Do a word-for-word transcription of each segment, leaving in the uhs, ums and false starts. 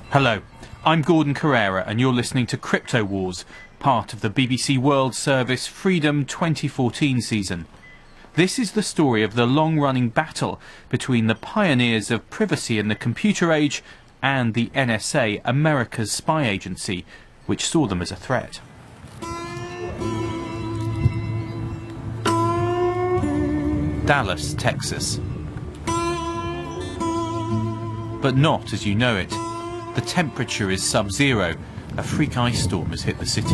Hello, I'm Gordon Carrera and you're listening to Crypto Wars, part of the B B C World Service Freedom twenty fourteen season. This is the story of the long-running battle between the pioneers of privacy in the computer age and the N S A, America's spy agency, which saw them as a threat. Dallas, Texas. But not as you know it. The temperature is sub-zero. A freak ice storm has hit the city.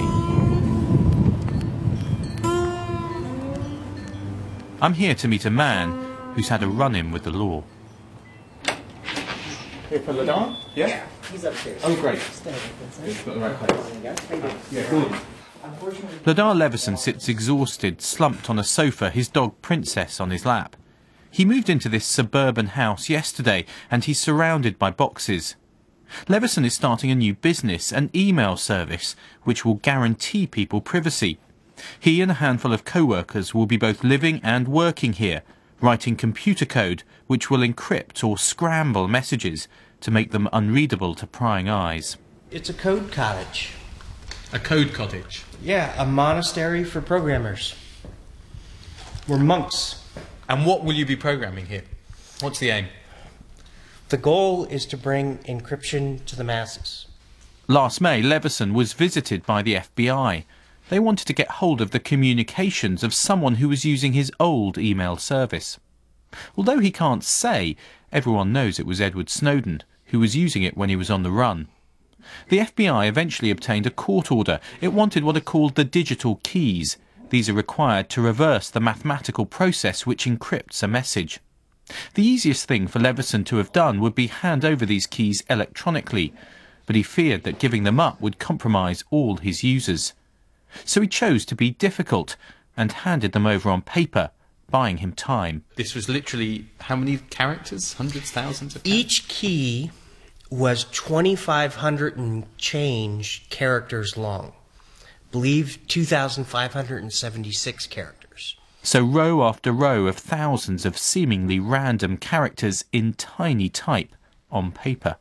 I'm here to meet a man who's had a run-in with the law. Here for Ladar? Yeah? Yeah, he's upstairs. Oh, great. Stay with us, He's got the right place. Yeah, Gordon. Ladar Levison sits exhausted, slumped on a sofa, his dog Princess on his lap. He moved into this suburban house yesterday and he's surrounded by boxes. Levison is starting a new business, an email service, which will guarantee people privacy. He and a handful of co-workers will be both living and working here, writing computer code which will encrypt or scramble messages to make them unreadable to prying eyes. It's a code cottage. A code cottage? Yeah, a monastery for programmers. We're monks. And what will you be programming here? What's the aim? The goal is to bring encryption to the masses. Last May, Levison was visited by the F B I. They wanted to get hold of the communications of someone who was using his old email service. Although he can't say, everyone knows it was Edward Snowden, who was using it when he was on the run. The F B I eventually obtained a court order. It wanted what are called the digital keys. These are required to reverse the mathematical process which encrypts a message. The easiest thing for Levison to have done would be hand over these keys electronically, but he feared that giving them up would compromise all his users. So he chose to be difficult and handed them over on paper, buying him time. This was literally how many characters? Hundreds, thousands of characters? Each key was twenty-five hundred and change characters long. Believe two thousand five hundred seventy-six characters. So row after row of thousands of seemingly random characters in tiny type on paper.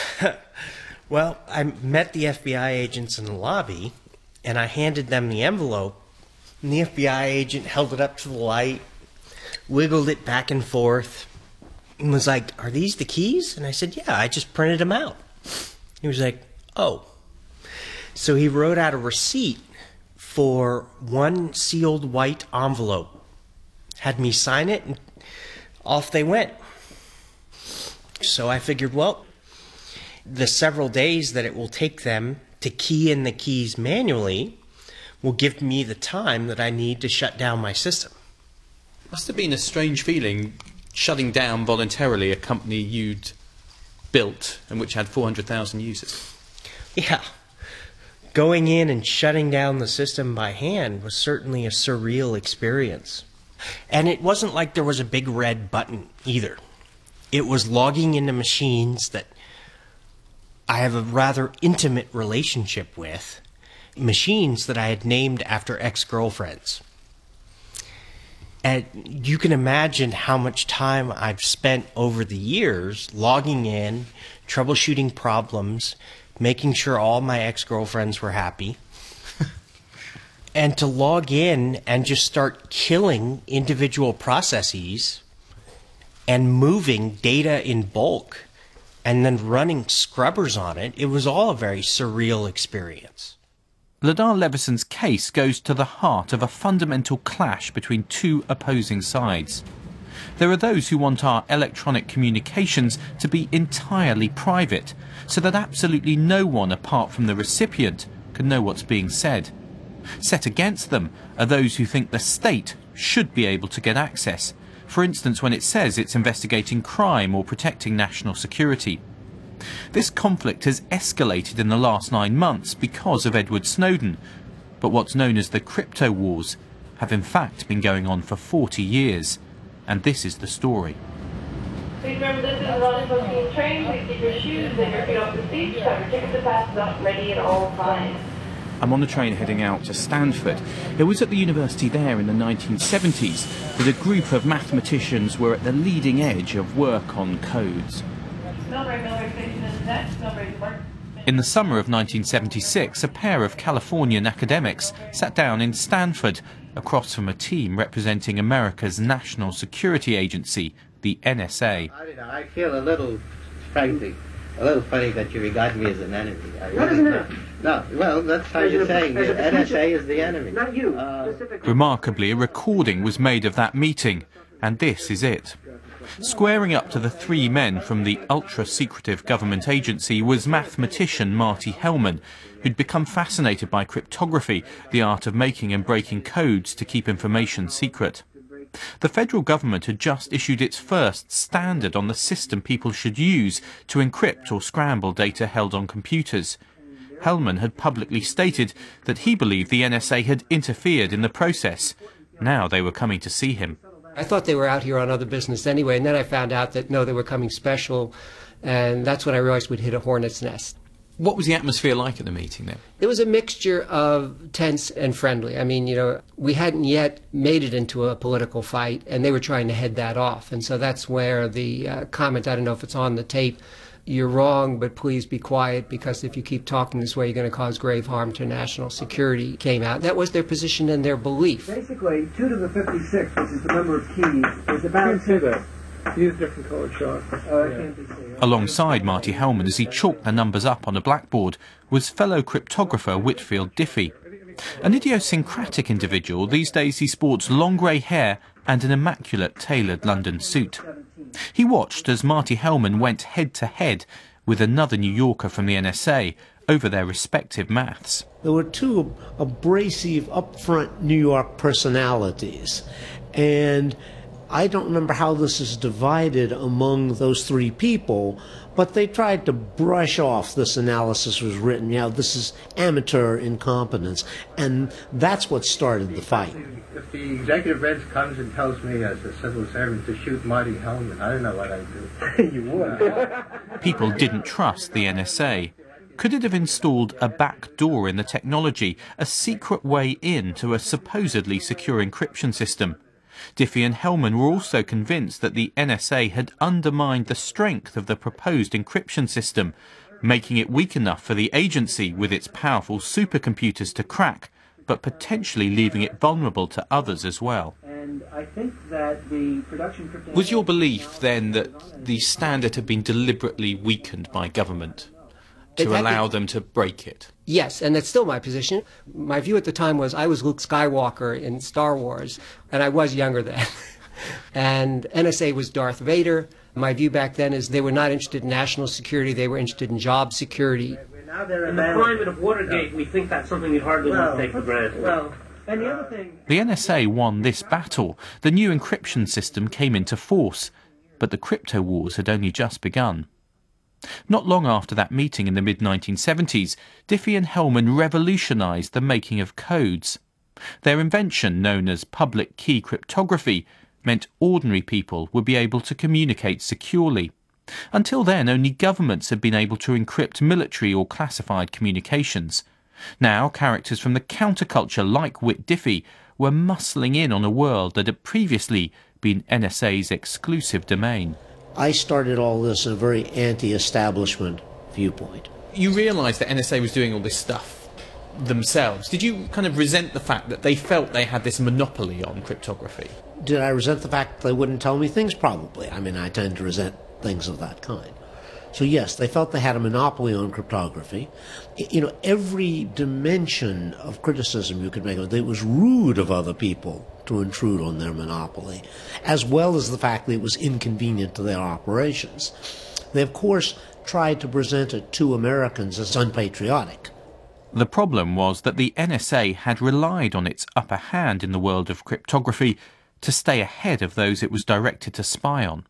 Well, I met the F B I agents in the lobby, and I handed them the envelope, and the F B I agent held it up to the light, wiggled it back and forth, and was like, "Are these the keys?" And I said, "Yeah, I just printed them out." He was like, "Oh." So he wrote out a receipt for one sealed white envelope, had me sign it, and off they went. So I figured, well, the several days that it will take them to key in the keys manually will give me the time that I need to shut down my system. Must have been a strange feeling shutting down voluntarily a company you'd built and which had four hundred thousand users. Yeah. Going in and shutting down the system by hand was certainly a surreal experience. And it wasn't like there was a big red button either. It was logging into machines that I have a rather intimate relationship with, machines that I had named after ex-girlfriends. And you can imagine how much time I've spent over the years logging in, troubleshooting problems, making sure all my ex-girlfriends were happy. And to log in and just start killing individual processes and moving data in bulk and then running scrubbers on it, it was all a very surreal experience. Ladar Levison's case goes to the heart of a fundamental clash between two opposing sides. There are those who want our electronic communications to be entirely private, so that absolutely no one apart from the recipient can know what's being said. Set against them are those who think the state should be able to get access, for instance when it says it's investigating crime or protecting national security. This conflict has escalated in the last nine months because of Edward Snowden, but what's known as the crypto wars have in fact been going on for forty years, and this is the story. Please remember this is a non-smoking train. Please keep your shoes and your feet off the seats. Have your tickets and passes up ready at all times. I'm on the train heading out to Stanford. It was at the university there in the nineteen seventies that a group of mathematicians were at the leading edge of work on codes. Millbrae, Millbrae Station is next. Millbrae Park. In the summer of nineteen seventy-six, a pair of Californian academics sat down in Stanford, across from a team representing America's National Security Agency, the N S A. I don't know, I feel a little, frankly, a little funny that you regard me as an enemy. I really Not as an not. enemy. No, well, that's how As you're a- saying. as a The N S A potential- is the enemy. Not you, Uh, specifically. Remarkably, a recording was made of that meeting, and this is it. Squaring up to the three men from the ultra-secretive government agency was mathematician Marty Hellman, who'd become fascinated by cryptography, the art of making and breaking codes to keep information secret. The federal government had just issued its first standard on the system people should use to encrypt or scramble data held on computers. Hellman had publicly stated that he believed the N S A had interfered in the process. Now they were coming to see him. I thought they were out here on other business anyway, and then I found out that no, they were coming special, and that's when I realized we'd hit a hornet's nest. What was the atmosphere like at the meeting then? It was a mixture of tense and friendly. I mean, you know, we hadn't yet made it into a political fight, and they were trying to head that off. And so that's where the uh, comment, I don't know if it's on the tape, "You're wrong, but please be quiet, because if you keep talking this way, you're going to cause grave harm to national security," came out. That was their position and their belief. Basically, two to the fifty-six, which is the number of keys, is about... see that. Use different colored chalk. Oh, that can't be seen. Alongside Marty Hellman, as he chalked the numbers up on a blackboard, was fellow cryptographer Whitfield Diffie. An idiosyncratic individual, these days he sports long grey hair and an immaculate tailored London suit. He watched as Marty Hellman went head-to-head with another New Yorker from the N S A over their respective maths. There were two abrasive, upfront New York personalities, and I don't remember how this is divided among those three people, but they tried to brush off this analysis was written. You know, this is amateur incompetence, and that's what started the fight. If the executive branch comes and tells me as a civil servant to shoot Marty Hellman, I don't know what I'd do. You would. People didn't trust the N S A. Could it have installed a back door in the technology, a secret way in to a supposedly secure encryption system? Diffie and Hellman were also convinced that the N S A had undermined the strength of the proposed encryption system, making it weak enough for the agency with its powerful supercomputers to crack, but potentially leaving it vulnerable to others as well. And I think that the production... crypto- Was your belief then that the standard had been deliberately weakened by government It to had allow to- them to break it? Yes, and that's still my position. My view at the time was I was Luke Skywalker in Star Wars, and I was younger then. And N S A was Darth Vader. My view back then is they were not interested in national security, they were interested in job security. Now they're In the climate of Watergate, we think that's something you'd hardly want to take for granted. Well, and the other thing... The N S A won this battle. The new encryption system came into force, but the crypto wars had only just begun. Not long after that meeting in the mid nineteen seventies, Diffie and Hellman revolutionised the making of codes. Their invention, known as public key cryptography, meant ordinary people would be able to communicate securely. Until then, only governments had been able to encrypt military or classified communications. Now, characters from the counterculture like Whit Diffie were muscling in on a world that had previously been N S A's exclusive domain. I started all this in a very anti-establishment viewpoint. You realised that N S A was doing all this stuff themselves. Did you kind of resent the fact that they felt they had this monopoly on cryptography? Did I resent the fact that they wouldn't tell me things? Probably. I mean, I tend to resent things of that kind. So yes, they felt they had a monopoly on cryptography. You know, every dimension of criticism you could make of it, it was rude of other people to intrude on their monopoly, as well as the fact that it was inconvenient to their operations. They, of course, tried to present it to Americans as unpatriotic. The problem was that the N S A had relied on its upper hand in the world of cryptography to stay ahead of those it was directed to spy on.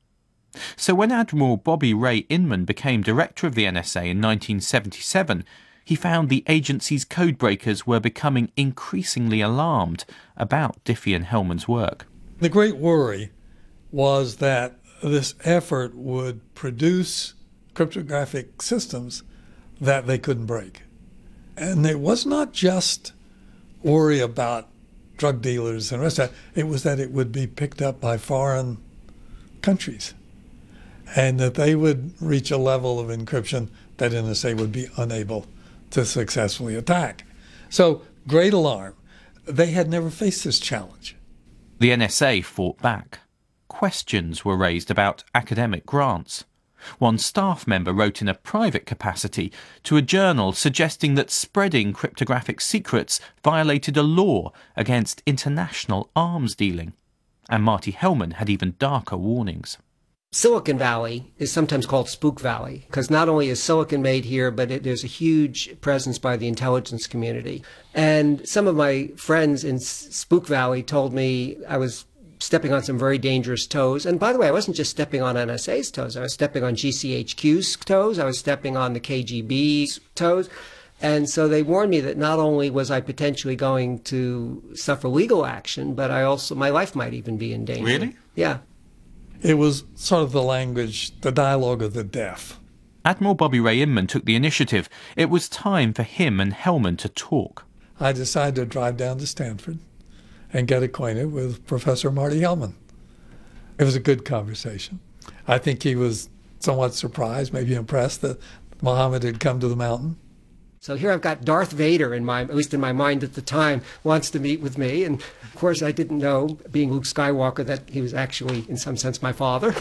So when Admiral Bobby Ray Inman became director of the N S A in nineteen seventy-seven, he found the agency's codebreakers were becoming increasingly alarmed about Diffie and Hellman's work. The great worry was that this effort would produce cryptographic systems that they couldn't break. And it was not just worry about drug dealers and the rest of that. It was that it would be picked up by foreign countries. and that they would reach a level of encryption that N S A would be unable to successfully attack. So, great alarm. They had never faced this challenge. The N S A fought back. Questions were raised about academic grants. One staff member wrote in a private capacity to a journal suggesting that spreading cryptographic secrets violated a law against international arms dealing. And Marty Hellman had even darker warnings. Silicon Valley is sometimes called Spook Valley because not only is silicon made here, but it, there's a huge presence by the intelligence community. And some of my friends in Spook Valley told me I was stepping on some very dangerous toes. And by the way, I wasn't just stepping on N S A's toes. I was stepping on G C H Q's toes. I was stepping on the K G B's toes. And so they warned me that not only was I potentially going to suffer legal action, but I also, my life might even be in danger. Really? Yeah. It was sort of the language, the dialogue of the deaf. Admiral Bobby Ray Inman took the initiative. It was time for him and Hellman to talk. I decided to drive down to Stanford and get acquainted with Professor Marty Hellman. It was a good conversation. I think he was somewhat surprised, maybe impressed that Muhammad had come to the mountain. So here I've got Darth Vader in my, at least in my mind at the time, wants to meet with me. And of course I didn't know, being Luke Skywalker, that he was actually, in some sense, my father.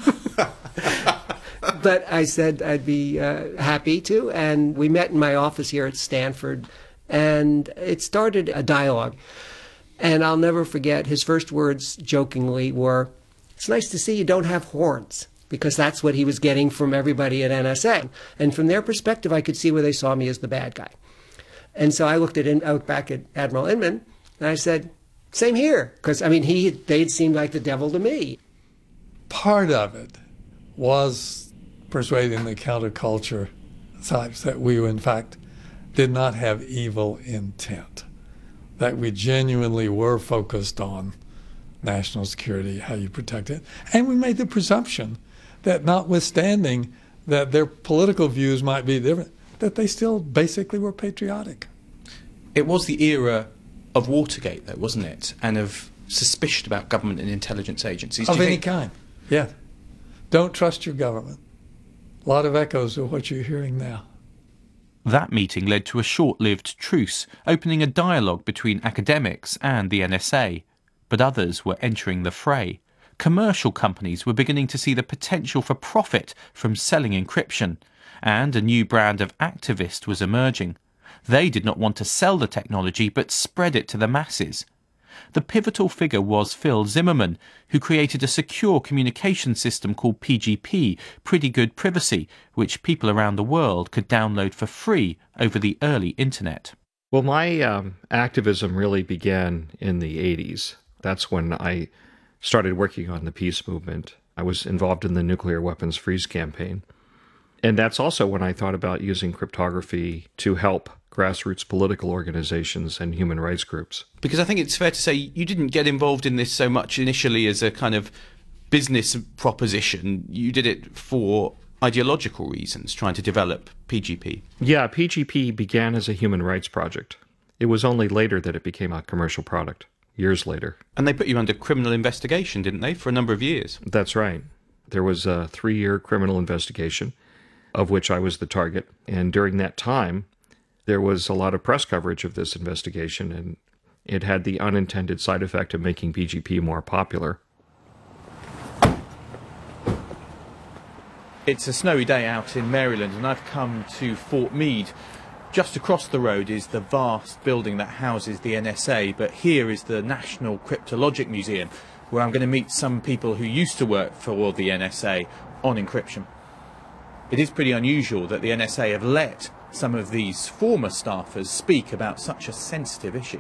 But I said I'd be uh, happy to. And we met in my office here at Stanford. And it started a dialogue. And I'll never forget, his first words jokingly were, "It's nice to see you don't have horns." Because that's what he was getting from everybody at N S A. And from their perspective, I could see where they saw me as the bad guy. And so I looked at I looked back at Admiral Inman, and I said, same here. Because, I mean, he they'd seemed like the devil to me. Part of it was persuading the counterculture types that we, in fact, did not have evil intent, that we genuinely were focused on national security, how you protect it. And we made the presumption that notwithstanding that their political views might be different, that they still basically were patriotic. It was the era of Watergate, though, wasn't it? And of suspicion about government and intelligence agencies. Of Do you any think... kind, yeah. Don't trust your government. A lot of echoes of what you're hearing now. That meeting led to a short-lived truce, opening a dialogue between academics and the N S A. But others were entering the fray. Commercial companies were beginning to see the potential for profit from selling encryption, and a new brand of activist was emerging. They did not want to sell the technology, but spread it to the masses. The pivotal figure was Phil Zimmermann, who created a secure communication system called P G P, Pretty Good Privacy, which people around the world could download for free over the early internet. Well, my um, activism really began in the eighties. That's when I started working on the peace movement. I was involved in the nuclear weapons freeze campaign. And that's also when I thought about using cryptography to help grassroots political organizations and human rights groups. Because I think it's fair to say you didn't get involved in this so much initially as a kind of business proposition. You did it for ideological reasons, trying to develop P G P. Yeah, P G P began as a human rights project. It was only later that it became a commercial product. Years later. And they put you under criminal investigation, didn't they, for a number of years? That's right. There was a three-year criminal investigation, of which I was the target. And during that time, there was a lot of press coverage of this investigation, and it had the unintended side effect of making P G P more popular. It's a snowy day out in Maryland, and I've come to Fort Meade. Just across the road is the vast building that houses the N S A, but here is the National Cryptologic Museum, where I'm going to meet some people who used to work for the N S A on encryption. It is pretty unusual that the N S A have let some of these former staffers speak about such a sensitive issue.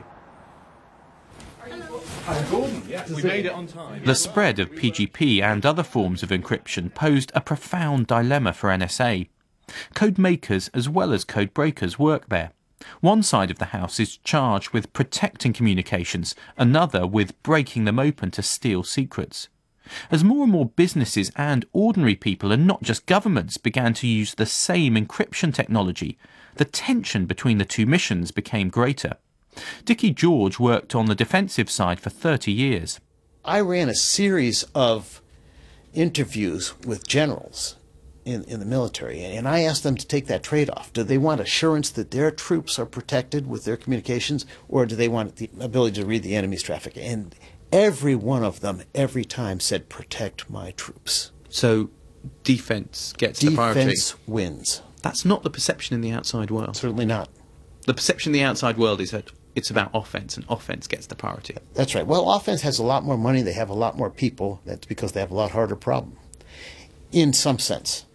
I'm Gordon, yes, we made it on time. The spread of P G P and other forms of encryption posed a profound dilemma for N S A. Code makers as well as code breakers work there. One side of the house is charged with protecting communications, another with breaking them open to steal secrets. As more and more businesses and ordinary people, and not just governments, began to use the same encryption technology, the tension between the two missions became greater. Dickie George worked on the defensive side for thirty years. I ran a series of interviews with generals in, in the military, and I asked them to take that trade-off. Do they want assurance that their troops are protected with their communications, or do they want the ability to read the enemy's traffic? And every one of them, every time, said, protect my troops. So defense gets the priority. Defense wins. That's not the perception in the outside world. Certainly not. The perception in the outside world is that it's about offense, and offense gets the priority. That's right. Well, offense has a lot more money. They have a lot more people. That's because they have a lot harder problem, in some sense.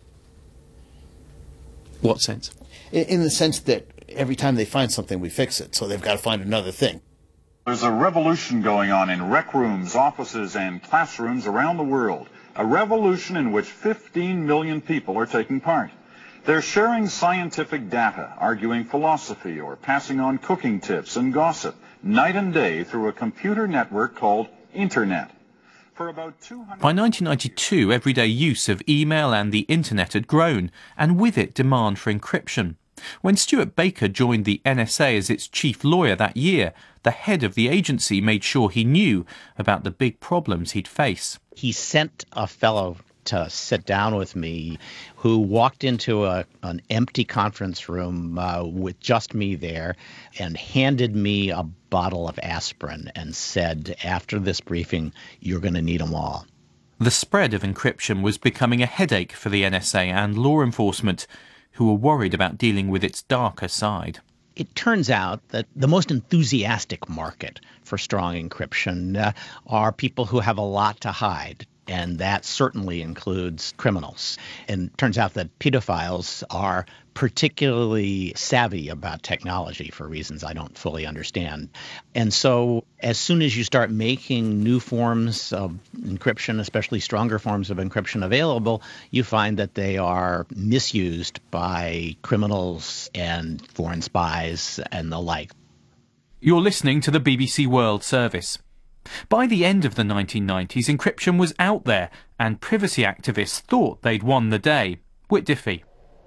What sense? In, in the sense that every time they find something, we fix it. So they've got to find another thing. There's a revolution going on in rec rooms, offices, and classrooms around the world. A revolution in which fifteen million people are taking part. They're sharing scientific data, arguing philosophy, or passing on cooking tips and gossip night and day through a computer network called Internet. For about two hundred By nineteen ninety-two, everyday use of email and the Internet had grown, and with it demand for encryption. When Stuart Baker joined the N S A as its chief lawyer that year, the head of the agency made sure he knew about the big problems he'd face. He sent a fellow to sit down with me who walked into a, an empty conference room uh, with just me there and handed me a bottle of aspirin and said, after this briefing, you're going to need them all. The spread of encryption was becoming a headache for the N S A and law enforcement, who were worried about dealing with its darker side. It turns out that the most enthusiastic market for strong encryption uh, are people who have a lot to hide. And that certainly includes criminals. And it turns out that pedophiles are particularly savvy about technology for reasons I don't fully understand. And so as soon as you start making new forms of encryption, especially stronger forms of encryption available, you find that they are misused by criminals and foreign spies and the like. You're listening to the B B C World Service. By the end of the nineteen nineties, encryption was out there, and privacy activists thought they'd won the day. Whit Diffie.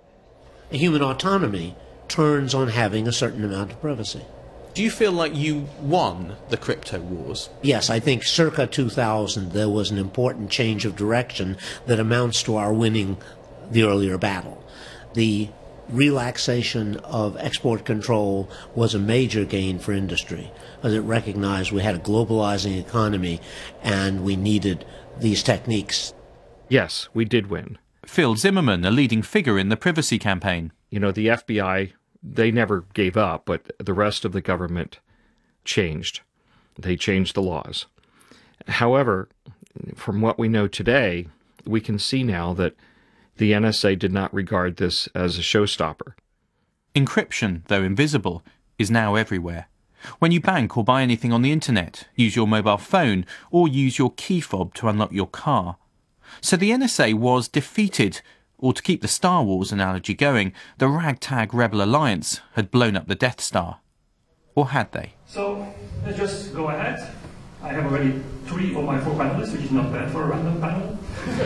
Human autonomy turns on having a certain amount of privacy. Do you feel like you won the crypto wars? Yes, I think circa two thousand there was an important change of direction that amounts to our winning the earlier battle. The relaxation of export control was a major gain for industry, as it recognized we had a globalizing economy and we needed these techniques. Yes, we did win. Phil Zimmerman, a leading figure in the privacy campaign. You know, the F B I, they never gave up, but the rest of the government changed. They changed the laws. However, from what we know today, we can see now that the N S A did not regard this as a showstopper. Encryption, though invisible, is now everywhere. When you bank or buy anything on the internet, use your mobile phone, or use your key fob to unlock your car. So the N S A was defeated, or to keep the Star Wars analogy going, the ragtag Rebel Alliance had blown up the Death Star. Or had they? So, let's just go ahead. I have already three of my four panelists, which is not bad for a random panel.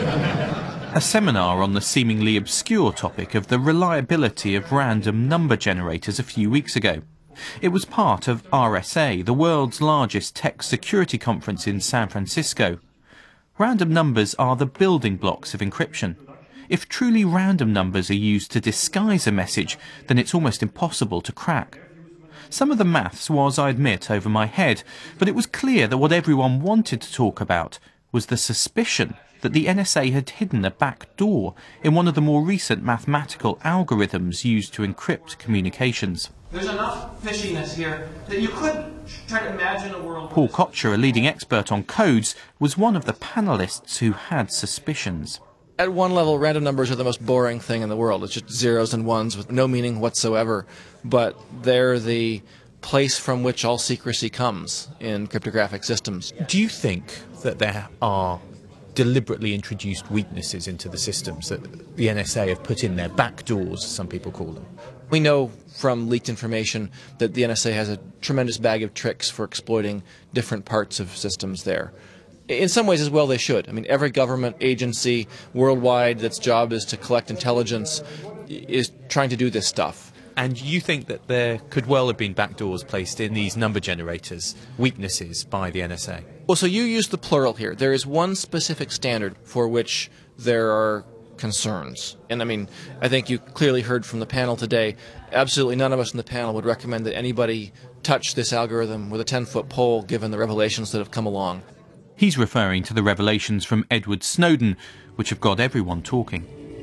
A seminar on the seemingly obscure topic of the reliability of random number generators a few weeks ago. It was part of R S A, the world's largest tech security conference in San Francisco. Random numbers are the building blocks of encryption. If truly random numbers are used to disguise a message, then it's almost impossible to crack. Some of the maths was, I admit, over my head, but it was clear that what everyone wanted to talk about was the suspicion that the N S A had hidden a back door in one of the more recent mathematical algorithms used to encrypt communications. There's enough fishiness here that you could try to imagine a world... Paul Kocher, a leading expert on codes, was one of the panellists who had suspicions. At one level, random numbers are the most boring thing in the world. It's just zeros and ones with no meaning whatsoever. But they're the place from which all secrecy comes in cryptographic systems. Do you think that there are deliberately introduced weaknesses into the systems that the N S A have put in there, backdoors, as some people call them? We know from leaked information that the N S A has a tremendous bag of tricks for exploiting different parts of systems there. In some ways as well they should. I mean, every government agency worldwide that's job is to collect intelligence is trying to do this stuff. And you think that there could well have been backdoors placed in these number generators, weaknesses by the N S A? Well, so you use the plural here. There is one specific standard for which there are concerns. And I mean, I think you clearly heard from the panel today, absolutely none of us in the panel would recommend that anybody touch this algorithm with a ten-foot pole given the revelations that have come along. He's referring to the revelations from Edward Snowden, which have got everyone talking.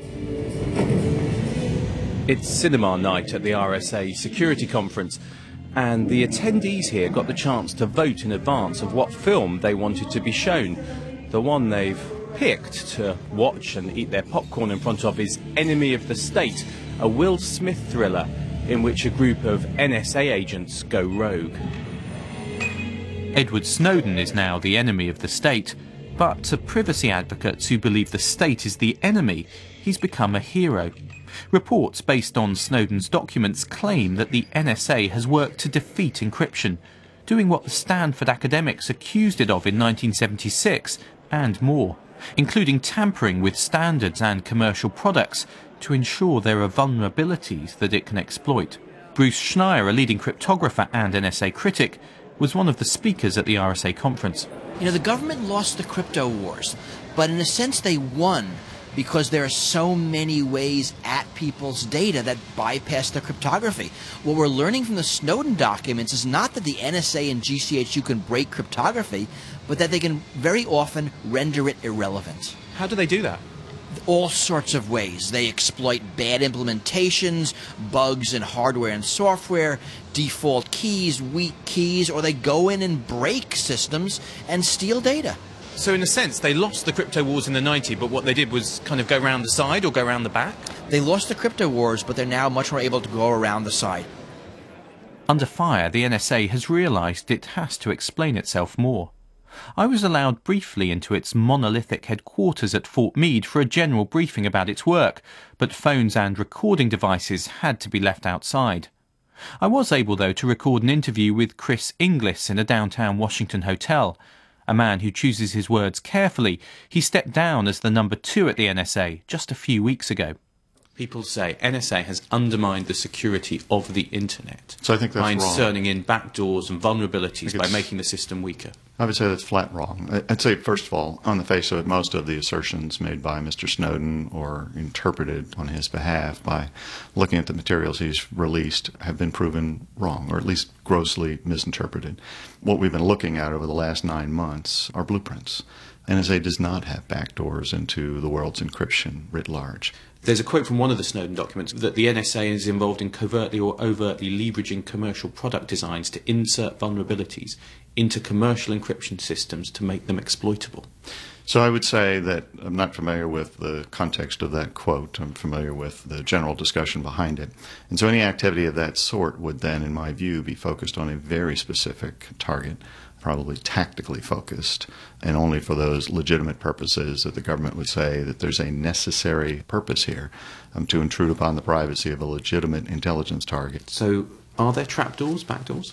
It's cinema night at the R S A Security Conference, and the attendees here got the chance to vote in advance of what film they wanted to be shown. The one they've picked to watch and eat their popcorn in front of is Enemy of the State, a Will Smith thriller in which a group of N S A agents go rogue. Edward Snowden is now the enemy of the state, but to privacy advocates who believe the state is the enemy, he's become a hero. Reports based on Snowden's documents claim that the N S A has worked to defeat encryption, doing what the Stanford academics accused it of in nineteen seventy-six, and more, including tampering with standards and commercial products to ensure there are vulnerabilities that it can exploit. Bruce Schneier, a leading cryptographer and N S A critic, was one of the speakers at the R S A conference. You know, the government lost the crypto wars, but in a sense they won because there are so many ways at people's data that bypass the cryptography. What we're learning from the Snowden documents is not that the N S A and G C H Q can break cryptography, but that they can very often render it irrelevant. How do they do that? All sorts of ways. They exploit bad implementations, bugs in hardware and software, default keys, weak keys, or they go in and break systems and steal data. So in a sense, they lost the crypto wars in the nineties, but what they did was kind of go around the side or go around the back? They lost the crypto wars, but they're now much more able to go around the side. Under fire, the N S A has realised it has to explain itself more. I was allowed briefly into its monolithic headquarters at Fort Meade for a general briefing about its work, but phones and recording devices had to be left outside. I was able, though, to record an interview with Chris Inglis in a downtown Washington hotel. A man who chooses his words carefully, he stepped down as the number two at the N S A just a few weeks ago. People say N S A has undermined the security of the internet so I think that's by wrong. inserting in backdoors and vulnerabilities by making the system weaker. I would say that's flat wrong. I'd say, first of all, on the face of it, most of the assertions made by Mister Snowden or interpreted on his behalf by looking at the materials he's released have been proven wrong, or at least grossly misinterpreted. What we've been looking at over the last nine months are blueprints. N S A does not have backdoors into the world's encryption writ large. There's a quote from one of the Snowden documents that the N S A is involved in covertly or overtly leveraging commercial product designs to insert vulnerabilities into commercial encryption systems to make them exploitable. So I would say that I'm not familiar with the context of that quote. I'm familiar with the general discussion behind it. And so any activity of that sort would then, in my view, be focused on a very specific target, probably tactically focused, and only for those legitimate purposes that the government would say that there's a necessary purpose here um, to intrude upon the privacy of a legitimate intelligence target. So are there trapdoors, backdoors?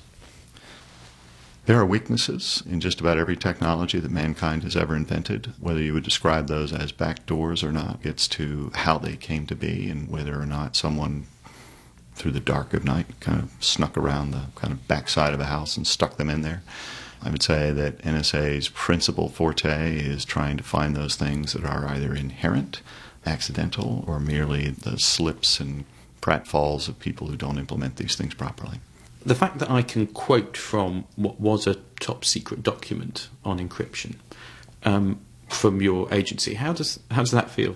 There are weaknesses in just about every technology that mankind has ever invented. Whether you would describe those as backdoors or not gets to how they came to be and whether or not someone through the dark of night kind of snuck around the kind of backside of a house and stuck them in there. I would say that N S A's principal forte is trying to find those things that are either inherent, accidental, or merely the slips and pratfalls of people who don't implement these things properly. The fact that I can quote from what was a top secret document on encryption um, from your agency, how does how does that feel?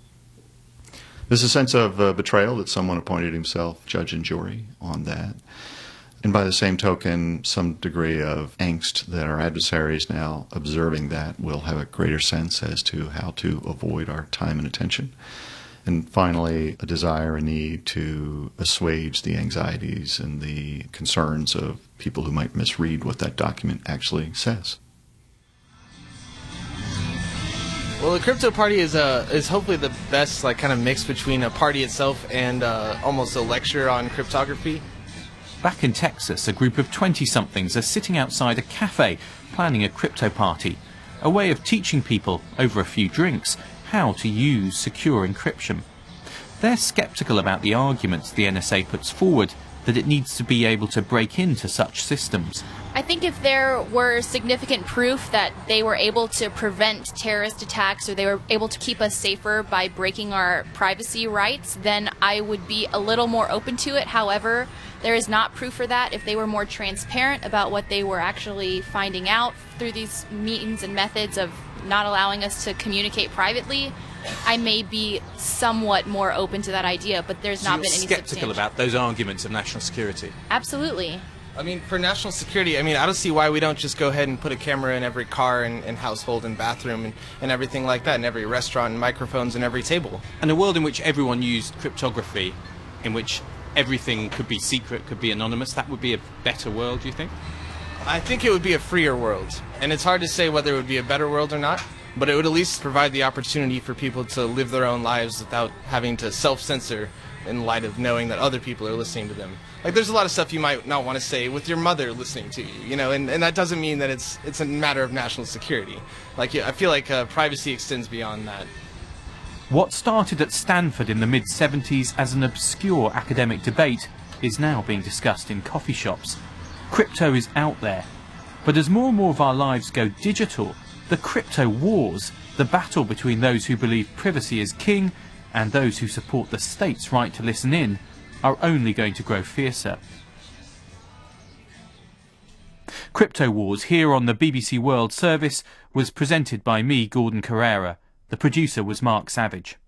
There's a sense of uh, betrayal that someone appointed himself judge and jury on that. And by the same token, some degree of angst that our adversaries now observing that will have a greater sense as to how to avoid our time and attention. And finally, a desire, a need to assuage the anxieties and the concerns of people who might misread what that document actually says. Well, the crypto party is uh, is hopefully the best like kind of mix between a party itself and uh, almost a lecture on cryptography. Back in Texas, a group of twenty-somethings are sitting outside a cafe planning a crypto party, a way of teaching people, over a few drinks, how to use secure encryption. They're sceptical about the arguments the N S A puts forward that it needs to be able to break into such systems. I think if there were significant proof that they were able to prevent terrorist attacks or they were able to keep us safer by breaking our privacy rights, then I would be a little more open to it. However, there is not proof for that. If they were more transparent about what they were actually finding out through these means and methods of not allowing us to communicate privately, I may be somewhat more open to that idea, but there's So not you're been any skeptical substantial- about those arguments of national security? Absolutely. I mean, for national security, I mean, I don't see why we don't just go ahead and put a camera in every car and, and household and bathroom and, and everything like that, in every restaurant, and microphones in every table. And a world in which everyone used cryptography, in which everything could be secret, could be anonymous, that would be a better world, do you think? I think it would be a freer world, and it's hard to say whether it would be a better world or not, but it would at least provide the opportunity for people to live their own lives without having to self-censor in light of knowing that other people are listening to them. Like, there's a lot of stuff you might not want to say with your mother listening to you, you know, and, and that doesn't mean that it's it's a matter of national security. Like, I feel like uh, privacy extends beyond that. What started at Stanford in the mid seventies as an obscure academic debate is now being discussed in coffee shops. Crypto is out there, but as more and more of our lives go digital, the crypto wars, the battle between those who believe privacy is king and those who support the state's right to listen in, are only going to grow fiercer. Crypto Wars here on the B B C World Service was presented by me, Gordon Carrera. The producer was Mark Savage.